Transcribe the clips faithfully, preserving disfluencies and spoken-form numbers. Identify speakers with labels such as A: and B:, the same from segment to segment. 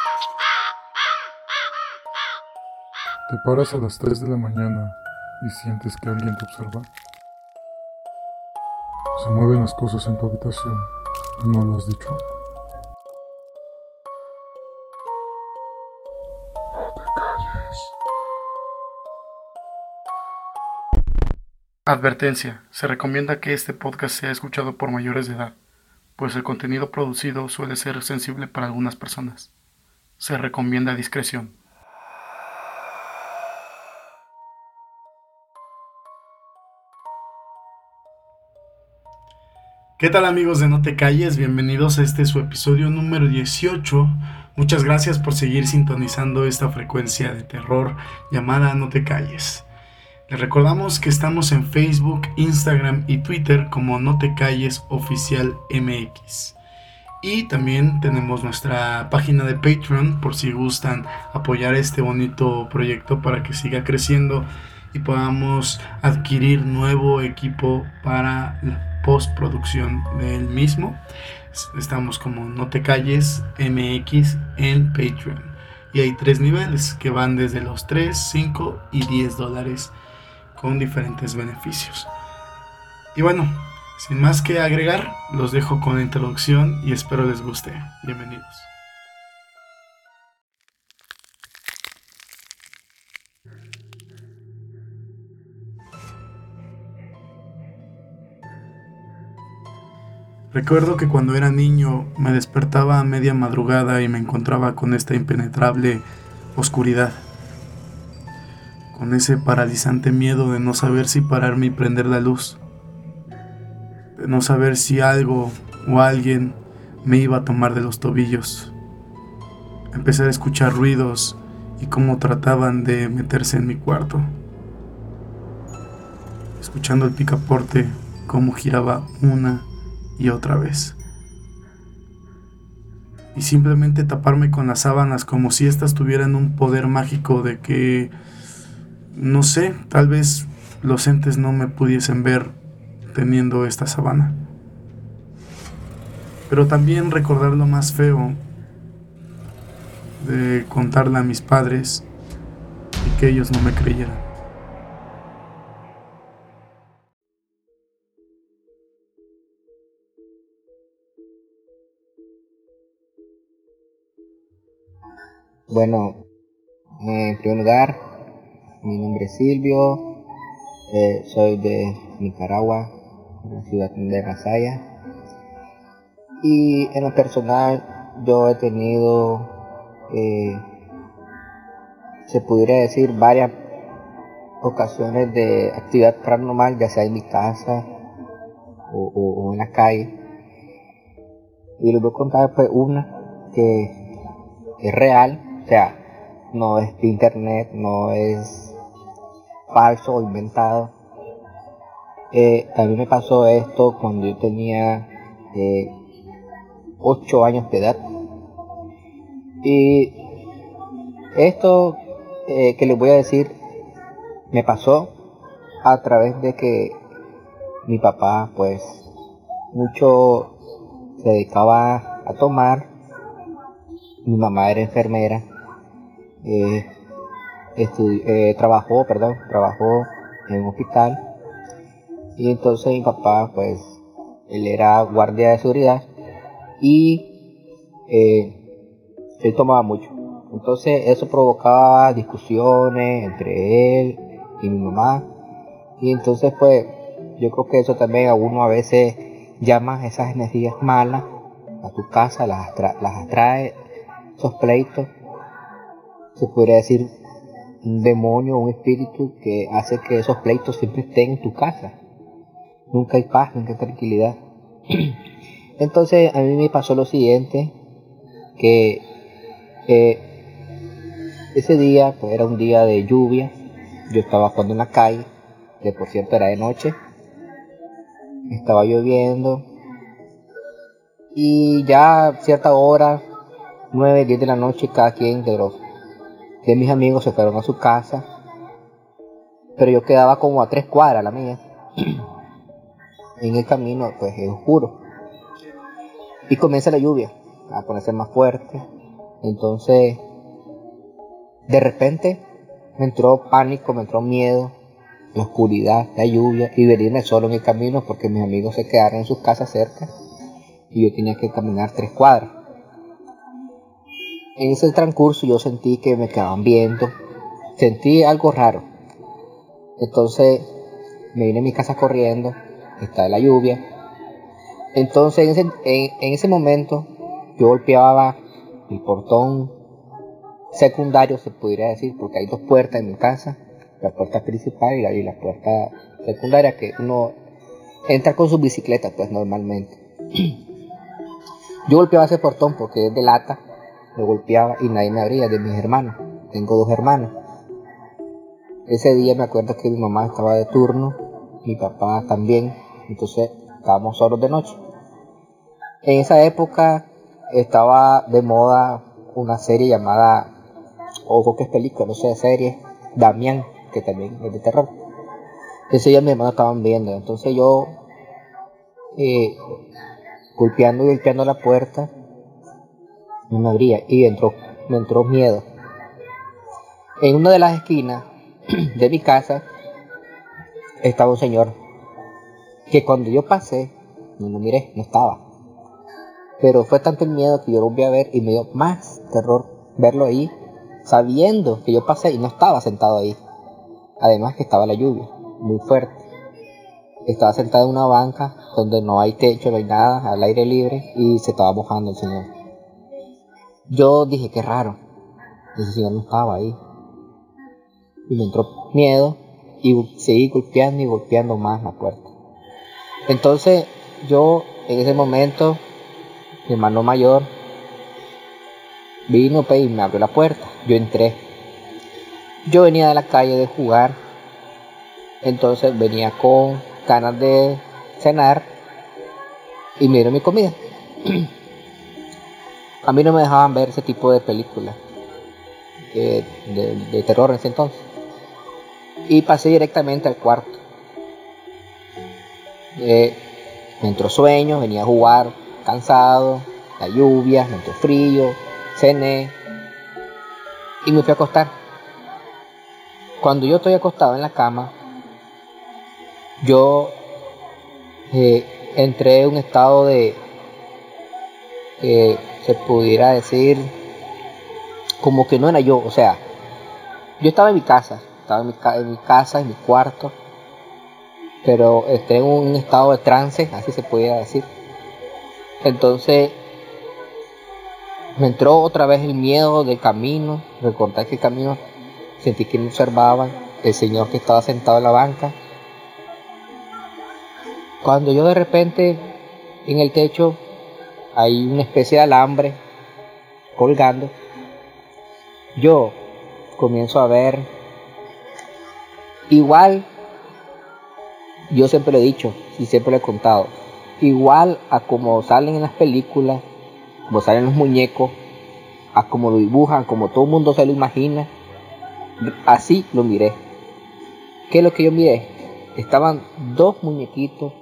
A: Te paras a las tres de la mañana y sientes que alguien te observa. Se mueven las cosas en tu habitación y no lo has dicho. No te calles.
B: Advertencia: se recomienda que este podcast sea escuchado por mayores de edad, pues el contenido producido suele ser sensible para algunas personas. Se recomienda discreción. ¿Qué tal, amigos de No Te Calles? Bienvenidos a este su episodio número dieciocho. Muchas gracias por seguir sintonizando esta frecuencia de terror llamada No Te Calles. Les recordamos que estamos en Facebook, Instagram y Twitter como No Te Calles Oficial M X. Y también tenemos nuestra página de Patreon por si gustan apoyar este bonito proyecto para que siga creciendo y podamos adquirir nuevo equipo para la postproducción del mismo. Estamos como No Te Calles M X en Patreon. Y hay tres niveles que van desde los tres, cinco y diez dólares con diferentes beneficios. Y bueno, sin más que agregar, los dejo con la introducción y espero les guste. Bienvenidos. Recuerdo que cuando era niño me despertaba a media madrugada y me encontraba con esta impenetrable oscuridad, con ese paralizante miedo de no saber si pararme y prender la luz, de no saber si algo o alguien me iba a tomar de los tobillos. Empecé a escuchar ruidos y cómo trataban de meterse en mi cuarto, escuchando el picaporte, cómo giraba una y otra vez. Y simplemente taparme con las sábanas como si éstas tuvieran un poder mágico de que, no sé, tal vez los entes no me pudiesen ver teniendo esta sábana. Pero también recordar lo más feo de contarle a mis padres y que ellos no me creyeran.
C: Bueno, en primer lugar, mi nombre es Silvio, eh, soy de Nicaragua, de la ciudad de Masaya. Y en lo personal, yo he tenido, eh, se pudiera decir, varias ocasiones de actividad paranormal, ya sea en mi casa o, o, o en la calle. Y les voy a contar pues una que es real. O sea, no es de internet, no es falso o inventado. Eh, a mí me pasó esto cuando yo tenía eh, ocho años de edad. Y esto eh, que les voy a decir me pasó a través de que mi papá pues mucho se dedicaba a tomar. Mi mamá era enfermera. Eh, Estudi- eh, trabajó, perdón, trabajó en un hospital, y entonces mi papá, pues, él era guardia de seguridad y eh, él tomaba mucho. Entonces eso provocaba discusiones entre él y mi mamá, y entonces pues yo creo que eso también a uno a veces llama esas energías malas a tu casa, las, atra- las atrae, esos pleitos, se podría decir un demonio, un espíritu que hace que esos pleitos siempre estén en tu casa. Nunca hay paz, nunca hay tranquilidad. Entonces a mí me pasó lo siguiente, que eh, ese día pues era un día de lluvia. Yo estaba jugando en la calle, que por cierto era de noche. Estaba lloviendo y ya a cierta hora, nueve, diez de la noche, cada quien de los de mis amigos se fueron a su casa, pero yo quedaba como a tres cuadras la mía. En el camino pues es oscuro y comienza la lluvia a ponerse más fuerte, Entonces, de repente me entró pánico, me entró miedo, la oscuridad, la lluvia y venirme solo en el camino porque mis amigos se quedaron en sus casas cerca y yo tenía que caminar tres cuadras. En ese transcurso yo sentí que me quedaban viendo, sentí algo raro. Entonces me vine a mi casa corriendo, estaba la lluvia. Entonces en ese, en, en ese momento yo golpeaba el portón secundario, se podría decir, porque hay dos puertas en mi casa, la puerta principal y la, y la puerta secundaria, que uno entra con su bicicleta pues normalmente. Yo golpeaba ese portón porque es de lata, lo golpeaba y nadie me abría, de mis hermanos, tengo dos hermanos. Ese día me acuerdo que mi mamá estaba de turno, mi papá también, entonces estábamos solos de noche. En esa época estaba de moda una serie llamada, o que es película, no sé, serie, Damián, que también es de terror. Ese día mis hermanos estaban viendo, entonces yo eh, golpeando y golpeando la puerta, no me abría y entró, me entró miedo. En una de las esquinas de mi casa estaba un señor que cuando yo pasé, no lo miré, no estaba. Pero fue tanto el miedo que yo lo volví a ver y me dio más terror verlo ahí, sabiendo que yo pasé y no estaba sentado ahí. Además que estaba la lluvia, muy fuerte. Estaba sentado en una banca donde no hay techo, no hay nada, al aire libre, y se estaba mojando el señor. Yo dije, qué raro, ese señor no estaba ahí. Y me entró miedo y seguí golpeando y golpeando más la puerta. Entonces yo en ese momento, mi hermano mayor vino y me abrió la puerta. Yo entré. Yo venía de la calle de jugar, entonces venía con ganas de cenar y me dieron mi comida. A mí no me dejaban ver ese tipo de películas de, de, de terror en ese entonces. Y pasé directamente al cuarto. Eh, me entró sueño, venía a jugar cansado, la lluvia, me entró frío, cené y me fui a acostar. Cuando yo estoy acostado en la cama, yo eh, entré en un estado de, eh, se pudiera decir, como que no era yo. O sea, yo estaba en mi casa, estaba en mi, ca- en mi casa, en mi cuarto, pero entré en un estado de trance, así se pudiera decir. Entonces me entró otra vez el miedo del camino, recordar que el camino sentí que me observaban, el señor que estaba sentado en la banca. Cuando yo de repente en el techo hay una especie de alambre colgando, yo comienzo a ver, igual, yo siempre lo he dicho y siempre lo he contado, igual a como salen en las películas, como salen los muñecos, a como lo dibujan, como todo el mundo se lo imagina, así lo miré. ¿Qué es lo que yo miré? Estaban dos muñequitos,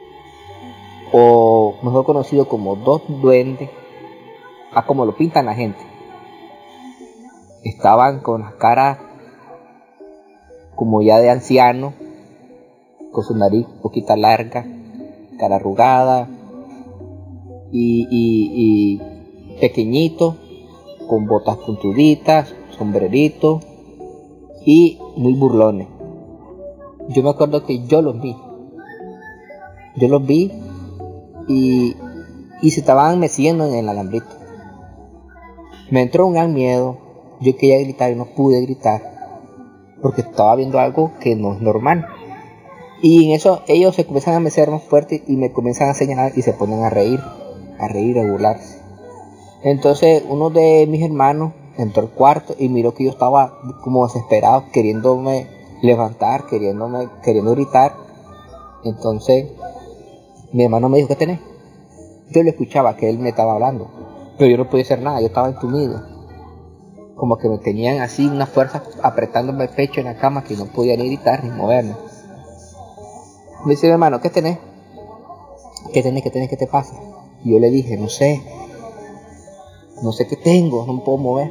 C: o mejor conocido como dos duendes, a como lo pintan la gente. Estaban con las caras como ya de ancianos, con su nariz un poquito larga, cara arrugada y, y, y pequeñito, con botas puntuditas, sombrerito y muy burlones. Yo me acuerdo que yo los vi, yo los vi y, y se estaban meciendo en el alambrito. Me entró un gran miedo, yo quería gritar y no pude gritar porque estaba viendo algo que no es normal. Y en eso ellos se comienzan a mecer más fuerte y me comienzan a señalar y se ponen a reír, a reír, a burlarse. Entonces uno de mis hermanos entró al cuarto y miró que yo estaba como desesperado, queriéndome levantar, queriéndome, queriendo gritar. Entonces mi hermano me dijo, ¿qué tenés? Yo le escuchaba que él me estaba hablando, pero yo no podía hacer nada, yo estaba entumido. Como que me tenían así una fuerza apretándome el pecho en la cama que no podía ni gritar ni moverme. Me dice mi hermano, ¿qué tenés? ¿Qué tenés? ¿Qué tenés? ¿Qué te pasa? Y yo le dije, no sé. no sé qué tengo, no me puedo mover.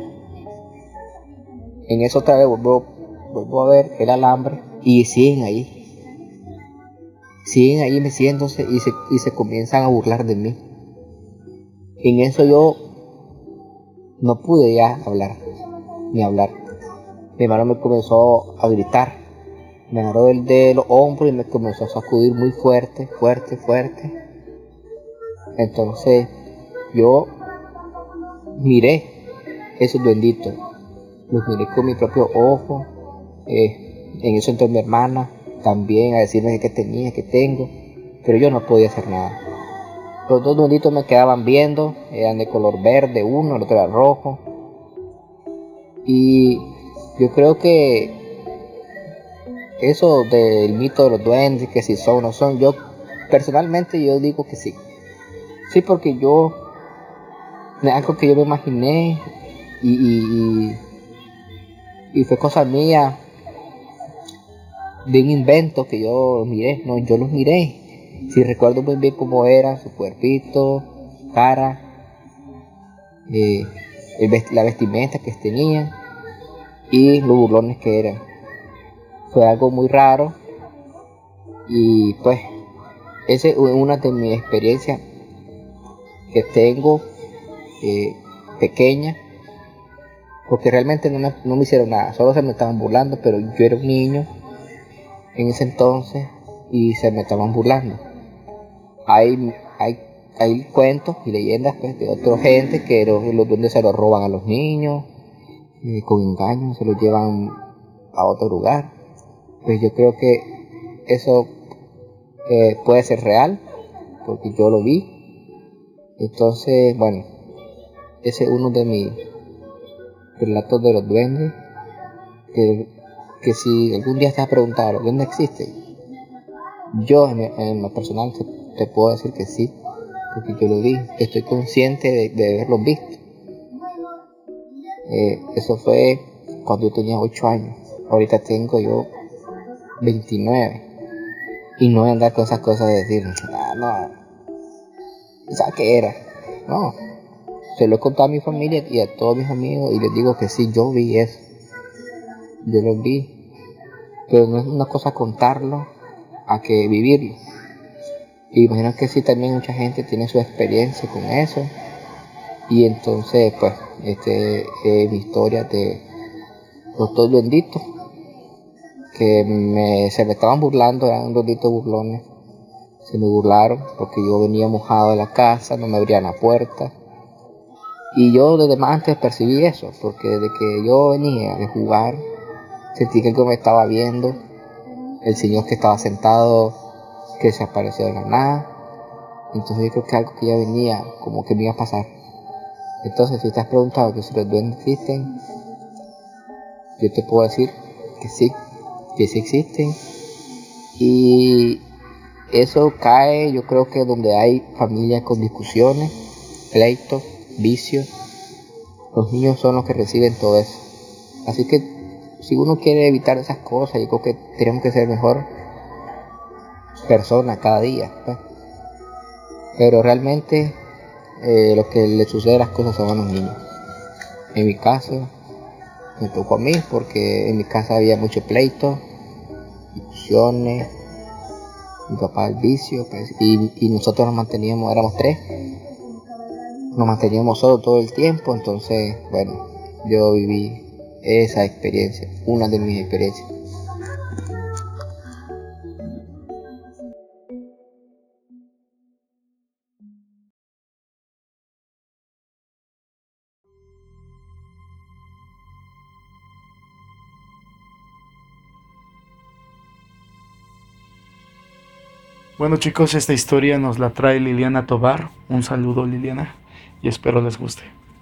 C: En eso otra vez vuelvo, vuelvo a ver el alambre y siguen ahí. Siguen ahí meciéndose y se, y se comienzan a burlar de mí. En eso yo no pude ya hablar, ni hablar. Mi hermano me comenzó a gritar. Me agarró del de los hombros y me comenzó a sacudir muy fuerte, fuerte, fuerte. Entonces yo miré esos duenditos. Los miré con mi propio ojo. Eh, en eso entró mi hermana también a decirme qué tenía, qué tengo. Pero yo no podía hacer nada. Los dos duenditos me quedaban viendo. Eran de color verde uno, el otro era rojo. Y yo creo que eso del mito de los duendes, que si son o no son, yo personalmente yo digo que sí. Sí, porque yo, es algo que yo me imaginé y, y, y, y fue cosa mía, de un invento que yo miré, no, yo los miré. Si recuerdo muy bien cómo era su cuerpito, cara, eh, el vest- la vestimenta que tenían y los burlones que eran. Fue algo muy raro y pues esa es una de mis experiencias que tengo eh, pequeña, porque realmente no me, no me hicieron nada, solo se me estaban burlando, pero yo era un niño en ese entonces y se me estaban burlando. Hay, hay, hay cuentos y leyendas pues, de otra gente que los, los duendes se los roban a los niños, eh, con engaños se los llevan a otro lugar. Pues yo creo que eso eh, puede ser real, porque yo lo vi. Entonces, bueno, ese es uno de mis relatos de los duendes, que, que si algún día estás preguntando, ¿dónde existen? Yo en, en lo personal te, te puedo decir que sí, porque yo lo vi, estoy consciente de, de haberlo visto. Eh, eso fue cuando yo tenía ocho años, ahorita tengo yo veintinueve. Y no andar con esas cosas de decir, ah, no, ¿sabes qué era? No, se lo he contado a mi familia y a todos mis amigos y les digo que sí, yo vi eso. Yo lo vi. Pero no es una cosa contarlo a que vivirlo. Y imagino que sí, también mucha gente tiene su experiencia con eso. Y entonces, pues, este es eh, mi historia de los dos duenditos que me, se me estaban burlando, eran duenditos burlones. Se me burlaron porque yo venía mojado de la casa, no me abrían la puerta. Y yo desde más antes percibí eso, porque desde que yo venía de jugar, sentí que algo me estaba viendo. El señor que estaba sentado, que se apareció de la nada. Entonces yo creo que algo que ya venía, como que me iba a pasar. Entonces si te has preguntado que si los duendes existen, yo te puedo decir que sí, que sí existen. Y eso cae, yo creo que donde hay familias con discusiones, pleitos, vicios, los niños son los que reciben todo eso. Así que si uno quiere evitar esas cosas, yo creo que tenemos que ser mejor persona cada día, ¿no? Pero realmente eh, lo que le sucede a las cosas son a los niños. En mi caso me tocó a mí porque en mi casa había mucho pleito, discusiones, mi papá el vicio, pues, y, y nosotros nos manteníamos, éramos tres, nos manteníamos solos todo el tiempo. Entonces, bueno, yo viví esa experiencia, una de mis experiencias.
B: Bueno chicos, esta historia nos la trae Liliana Tobar. Un saludo Liliana y espero les guste.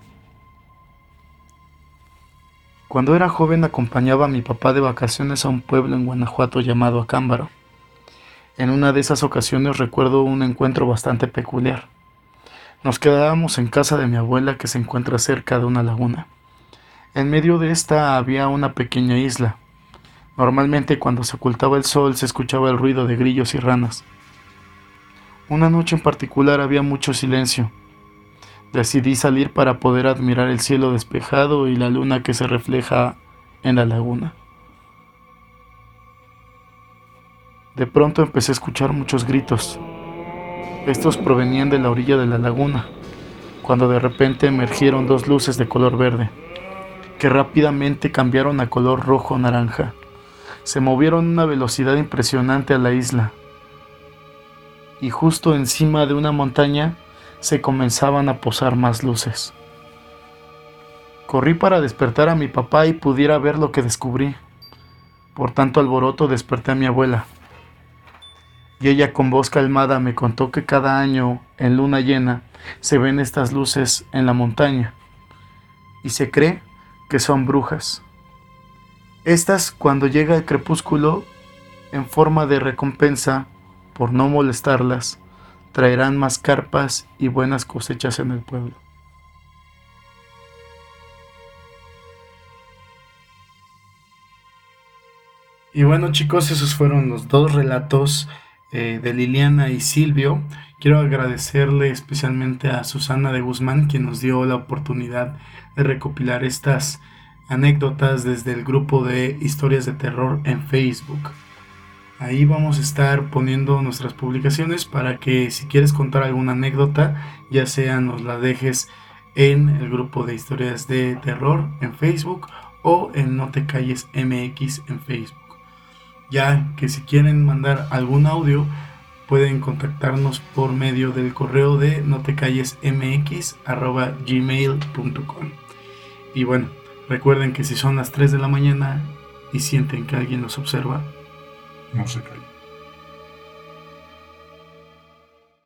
B: Cuando era joven acompañaba a mi papá de vacaciones a un pueblo en Guanajuato llamado Acámbaro. En una de esas ocasiones recuerdo un encuentro bastante peculiar. Nos quedábamos en casa de mi abuela que se encuentra cerca de una laguna. En medio de esta había una pequeña isla. Normalmente cuando se ocultaba el sol se escuchaba el ruido de grillos y ranas. Una noche en particular había mucho silencio. Decidí salir para poder admirar el cielo despejado y la luna que se refleja en la laguna. De pronto empecé a escuchar muchos gritos. Estos provenían de la orilla de la laguna, cuando de repente emergieron dos luces de color verde, que rápidamente cambiaron a color rojo-naranja. Se movieron a una velocidad impresionante a la isla, y justo encima de una montaña se comenzaban a posar más luces. Corrí para despertar a mi papá y pudiera ver lo que descubrí. Por tanto alboroto desperté a mi abuela, y ella con voz calmada me contó que cada año, en luna llena, se ven estas luces en la montaña, y se cree que son brujas. Estas, cuando llega el crepúsculo, en forma de recompensa por no molestarlas, traerán más carpas y buenas cosechas en el pueblo. Y bueno, chicos, esos fueron los dos relatos eh, de Liliana y Silvio. Quiero agradecerle especialmente a Susana de Guzmán, quien nos dio la oportunidad de recopilar estas anécdotas desde el grupo de historias de terror en Facebook. Ahí vamos a estar poniendo nuestras publicaciones para que si quieres contar alguna anécdota, ya sea nos la dejes en el grupo de historias de terror en Facebook o en No Te Calles M X en Facebook. Ya que si quieren mandar algún audio, pueden contactarnos por medio del correo de notecallesmx arroba gmail punto com. Y bueno, recuerden que si son las tres de la mañana y sienten que alguien los observa,
A: No se callen.